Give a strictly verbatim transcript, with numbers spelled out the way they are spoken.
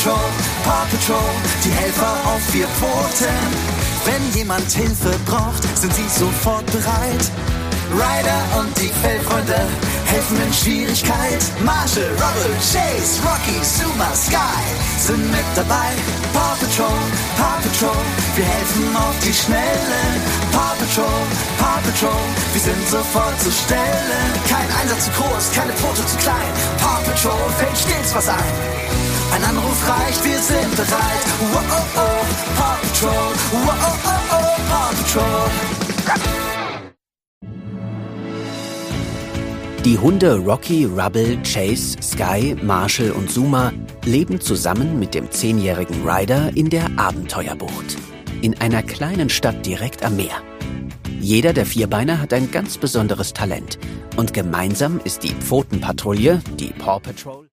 Patrol, Paw Patrol, die Helfer auf vier Pfoten. Wenn jemand Hilfe braucht, sind sie sofort bereit. Ryder und die Fellfreunde helfen in Schwierigkeit. Marshall, Rubble, Chase, Rocky, Zuma, Sky sind mit dabei. Paw Patrol, Paw Patrol, wir helfen auf die Schnelle. Paw Patrol, Paw Patrol, wir sind sofort zu stellen. Kein Einsatz zu groß, keine Pfote zu klein. Paw Patrol fällt stets was ein. Ein Anruf reicht, wir sind bereit. Wow, oh, oh, Paw Patrol, wow, oh, oh, oh, Paw Patrol. Die Hunde Rocky, Rubble, Chase, Sky, Marshall und Zuma leben zusammen mit dem zehnjährigen Ryder in der Abenteuerbucht. In einer kleinen Stadt direkt am Meer. Jeder der Vierbeiner hat ein ganz besonderes Talent. Und gemeinsam ist die Pfotenpatrouille, die Paw Patrol,